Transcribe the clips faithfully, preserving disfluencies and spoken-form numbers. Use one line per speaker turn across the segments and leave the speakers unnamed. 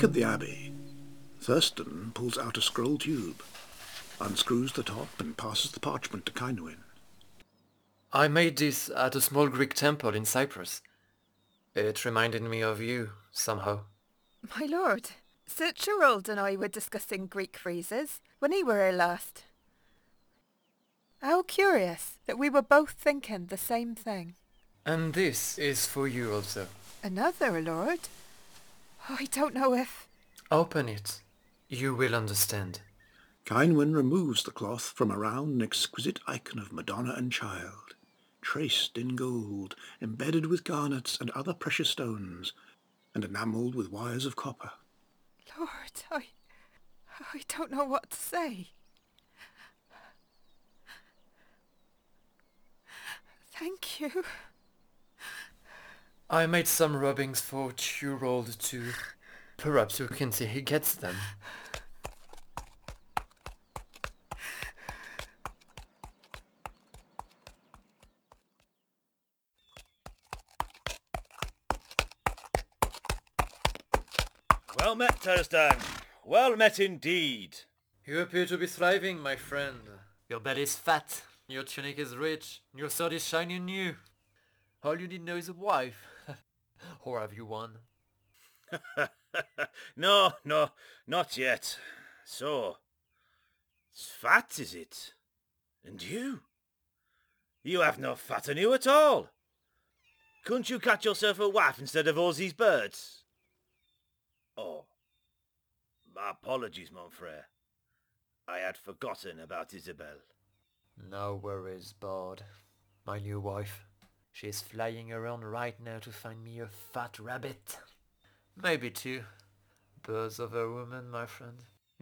Back at the Abbey, Thurston pulls out a scroll tube, unscrews the top and passes the parchment to Kainwin.
I made this at a small Greek temple in Cyprus. It reminded me of you, somehow.
My lord, Sir Gerald and I were discussing Greek phrases when he were here last. How curious that we were both thinking the same thing.
And this is for you also.
Another, lord? Oh, I don't know if...
Open it. You will understand.
Kainwin removes the cloth from around an exquisite icon of Madonna and Child, traced in gold, embedded with garnets and other precious stones, and enamelled with wires of copper.
Lord, I... I don't know what to say. Thank you.
I made some rubbings for Gerald too. Perhaps you can see he gets them.
Well met, Thurston. Well met indeed.
You appear to be thriving, my friend. Your belly is fat, your tunic is rich, your sword is shiny and new. All you need know is a wife. Or have you one?
No, no, not yet. So, it's fat, is it? And you? You have no fat on you at all. Couldn't you catch yourself a wife instead of all these birds? Oh, my apologies, mon frere. I had forgotten about Isabel.
No worries, Bard. My new wife. She's flying around right now to find me a fat rabbit. Maybe two. Birds of a woman, my friend.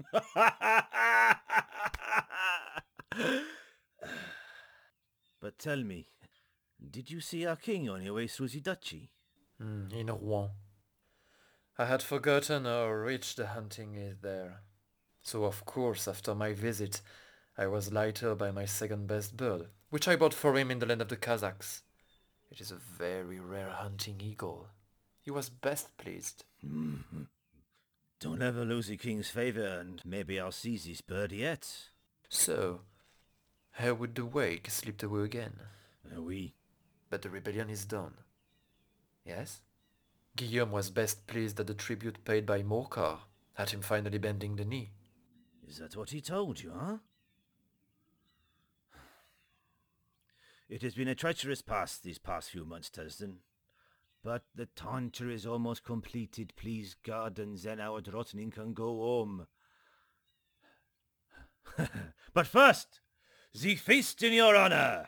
But tell me, did you see our king on your way through the duchy?
Mm, in Rouen. I had forgotten how rich the hunting is there. So of course, after my visit, I was lighted by my second best bird, which I bought for him in the land of the Kazakhs. It is a very rare hunting eagle. He was best pleased.
Mm-hmm. Don't ever lose the king's favour, and maybe I'll see this bird yet.
So, how would the wake slip away again?
Uh, oui.
But the rebellion is done. Yes? Guillaume was best pleased at the tribute paid by Morcar, at him finally bending the knee.
Is that what he told you, huh? It has been a treacherous past these past few months, Thurston. But the tonsure is almost completed, please God, and then our Drottning can go home. But first, the feast in your honour!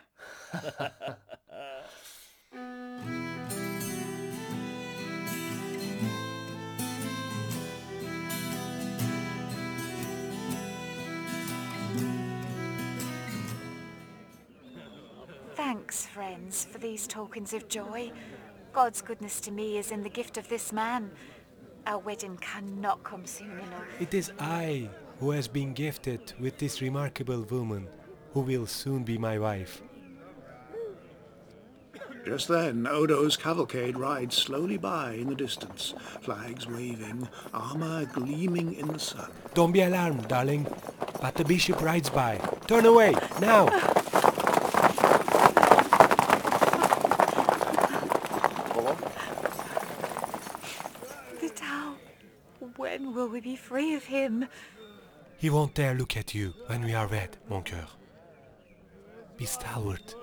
Thanks, friends, for these tokens of joy. God's goodness to me is in the gift of this man. Our wedding cannot come soon enough.
It is I who has been gifted with this remarkable woman, who will soon be my wife.
Just then, Odo's cavalcade rides slowly by in the distance, flags waving, armour gleaming in the sun.
Don't be alarmed, darling, but the bishop rides by. Turn away, now!
When will we be free of him?
He won't dare look at you when we are wed, mon cœur. Be stalwart.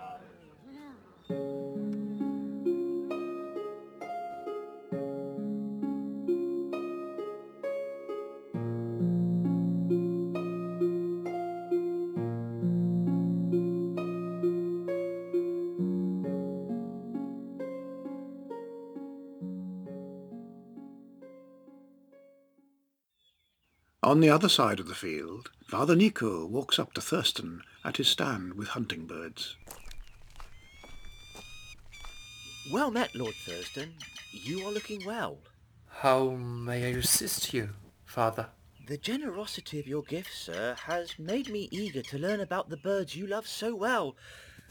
On the other side of the field, Father Nico walks up to Thurston at his stand with hunting birds.
Well met, Lord Thurston. You are looking well.
How may I assist you, Father?
The generosity of your gifts, sir, has made me eager to learn about the birds you love so well.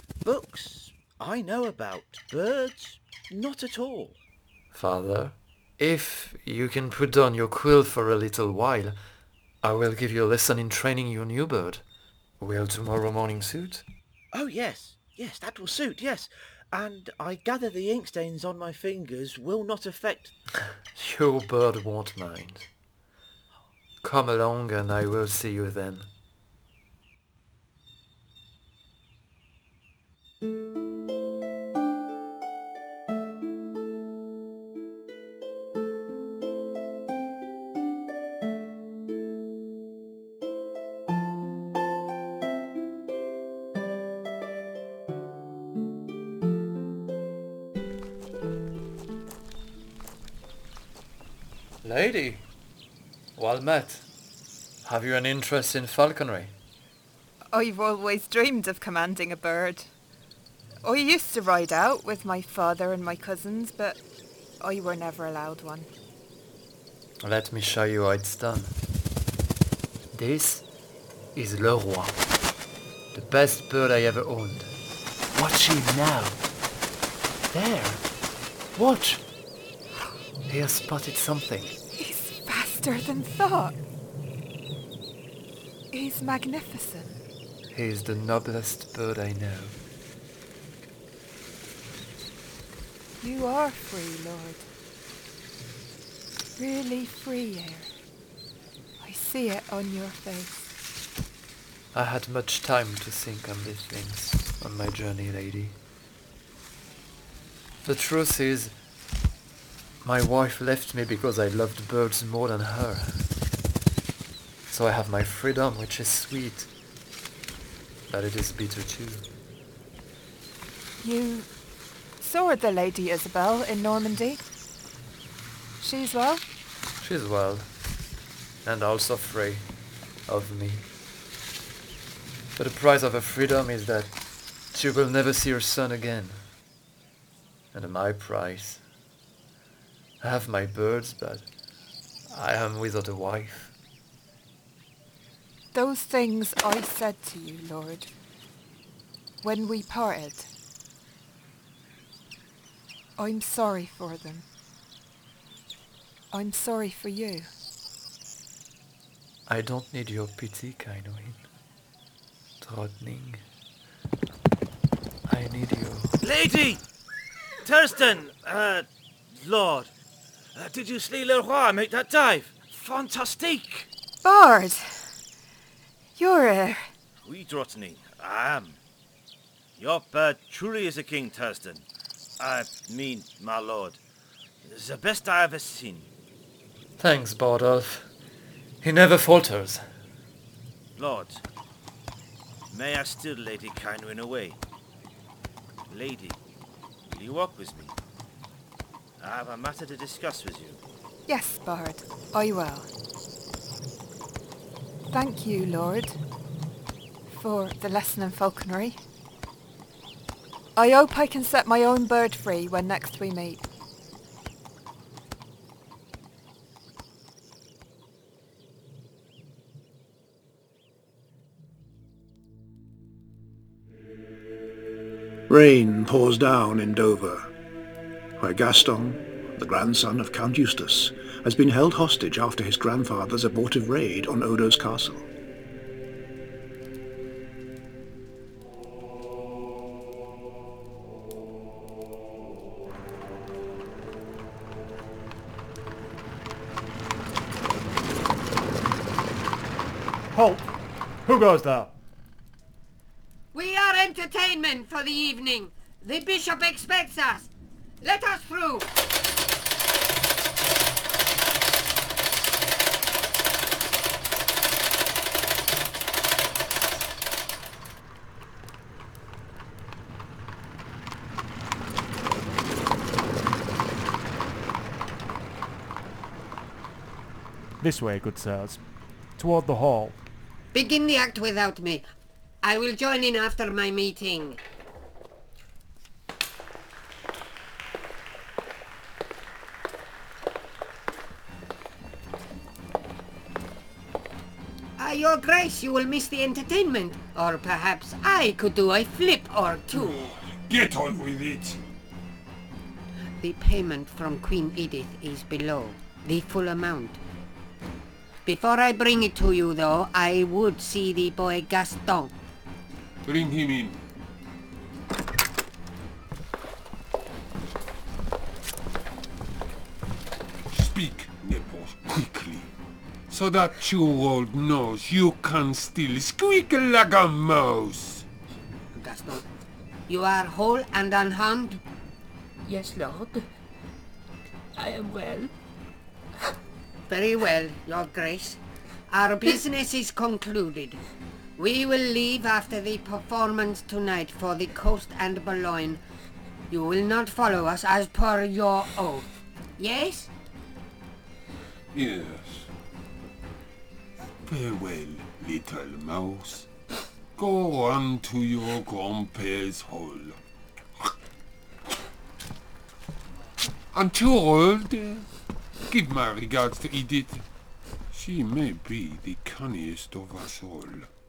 Books I know about. Birds, not at all.
Father, If you can put down your quill for a little while, I will give you a lesson in training your new bird. Will tomorrow morning suit?
Oh, yes. Yes, that will suit, yes. And I gather the ink stains on my fingers will not affect...
Your bird won't mind. Come along and I will see you then. Lady, well met. Have you an interest in falconry?
I've always dreamed of commanding a bird. I used to ride out with my father and my cousins, but I were never allowed one.
Let me show you how it's done. This is Le Roi, the best bird I ever owned. Watch him now. There. Watch. He has spotted something.
He's faster than thought. He's magnificent.
He is the noblest bird I know.
You are free, Lord. Really free here. I see it on your face.
I had much time to think on these things on my journey, lady. The truth is, my wife left me because I loved birds more than her. So I have my freedom, which is sweet, but it is bitter too.
You saw the Lady Isabel in Normandy? She's well?
She's well, and also free of me. But the price of her freedom is that she will never see her son again. And my price... I have my birds, but I am without a wife.
Those things I said to you, Lord, when we parted, I'm sorry for them. I'm sorry for you.
I don't need your pity, Kainowin. Trotning. I need you.
Lady! Thurston! Uh, Lord. Uh, did you see Le Roi make that dive? Fantastique!
Bard! You're a...
Oui, Trotning, I am. Your bird truly is a king, Thurston. I mean, my lord. The best I ever seen.
Thanks, Bardolph. He never falters.
Lord, may I steal Lady Kainowin away? Lady, will you walk with me? I have a matter to discuss with you.
Yes, Bard, I will. Thank you, Lord, for the lesson in falconry. I hope I can set my own bird free when next we meet.
Rain pours down in Dover, where Gaston, the grandson of Count Eustace, has been held hostage after his grandfather's abortive raid on Odo's castle.
Halt! Who goes there?
We are entertainment for the evening. The bishop expects us. Let us through.
This way, good sirs. Toward the hall.
Begin the act without me. I will join in after my meeting. Uh, Your Grace, you will miss the entertainment. Or perhaps I could do a flip or two.
Get on with it.
The payment from Queen Edith is below, the full amount. Before I bring it to you, though, I would see the boy Gaston.
Bring him in. Speak, Nepos, quickly, so that Churrold knows you can still squeak like a mouse.
Gaston, you are whole and unharmed?
Yes, Lord. I am well.
Very well, Your Grace. Our business is concluded. We will leave after the performance tonight for the coast and Boulogne. You will not follow us as per your oath. Yes?
Yes. Farewell, little mouse. Go on to your grandpa's hole. And Churrold, give my regards to Edith. She may be the cunniest of us all.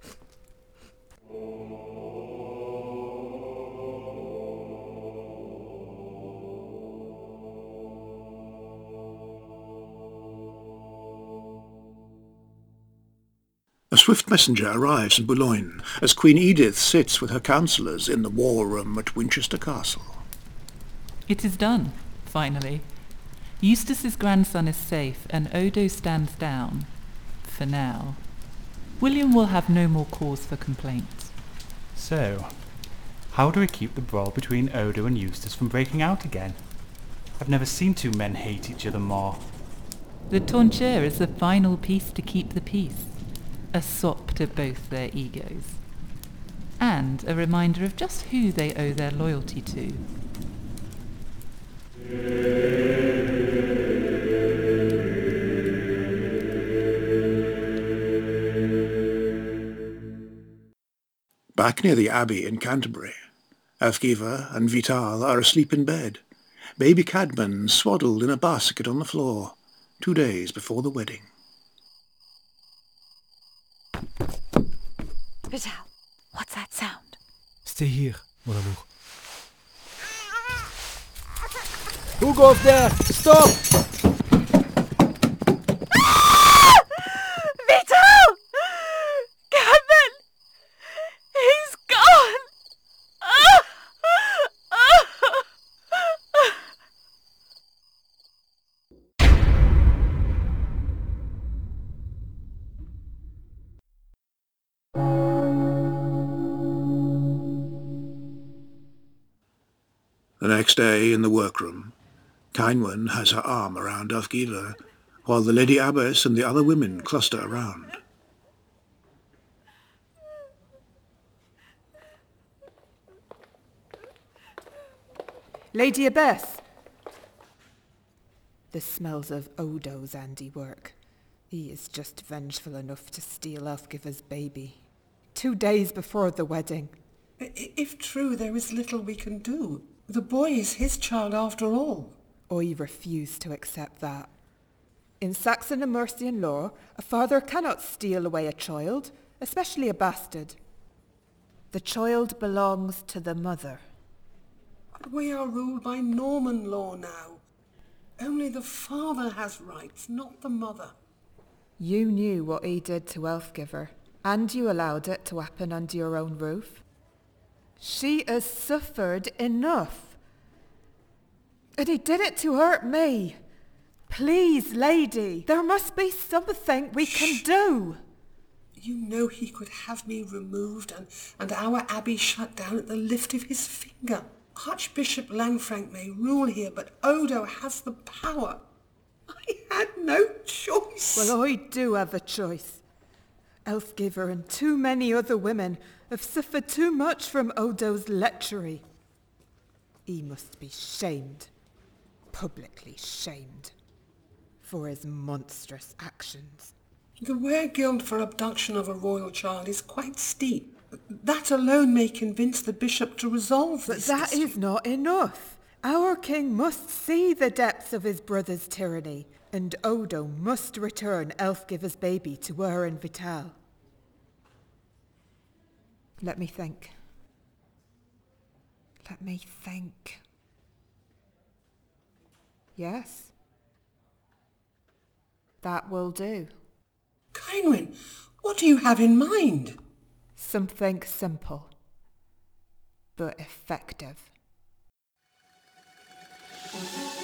A swift messenger arrives in Boulogne as Queen Edith sits with her councillors in the war room at Winchester Castle.
It is done, finally. Eustace's grandson is safe and Odo stands down, for now. William will have no more cause for complaint.
So, how do we keep the brawl between Odo and Eustace from breaking out again? I've never seen two men hate each other more.
The tonsure is the final piece to keep the peace. A sop to both their egos. And a reminder of just who they owe their loyalty to.
Back near the Abbey in Canterbury, Elfgiva and Vital are asleep in bed, baby Cadman swaddled in a basket on the floor, two days before the wedding.
Vital, what's that sound?
Stay here, mon amour. Who goes there? Stop!
Ah! Vital! Cadman! He's gone! Ah! Ah!
The next day in the workroom, Ceinwen has her arm around Elfgiva, while the Lady Abbess and the other women cluster around.
Lady Abbess! This smells of Odo's handiwork. He is just vengeful enough to steal Elfgiva's baby. Two days before the wedding.
If true, there is little we can do. The boy is his child after all.
I refuse to accept that. In Saxon and Mercian law, a father cannot steal away a child, especially a bastard. The child belongs to the mother.
But we are ruled by Norman law now. Only the father has rights, not the mother.
You knew what he did to Elfgiver, and you allowed it to happen under your own roof. She has suffered enough. And he did it to hurt me. Please, lady, there must be something we can do.
You know he could have me removed and, and our abbey shut down at the lift of his finger. Archbishop Langfranc may rule here, but Odo has the power. I had no choice.
Well, I do have a choice. Elfgiver and too many other women have suffered too much from Odo's lechery. He must be shamed, publicly shamed, for his monstrous actions.
The were-guild for abduction of a royal child is quite steep. That alone may convince the bishop to resolve
but
this.
But that is not enough. Our king must see the depths of his brother's tyranny, and Odo must return Elfgiver's baby to her and Vital. Let me think. Let me think. Yes. That will do.
Cynwyn, what do you have in mind?
Something simple, but effective.